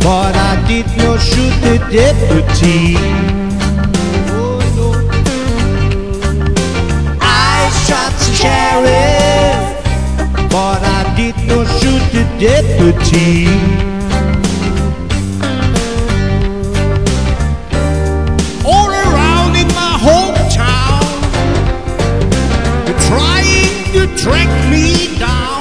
but I did not shoot the deputy. Oh, no. I shot the sheriff, but I did not shoot the deputy. All around in my hometown, they're trying to track me down.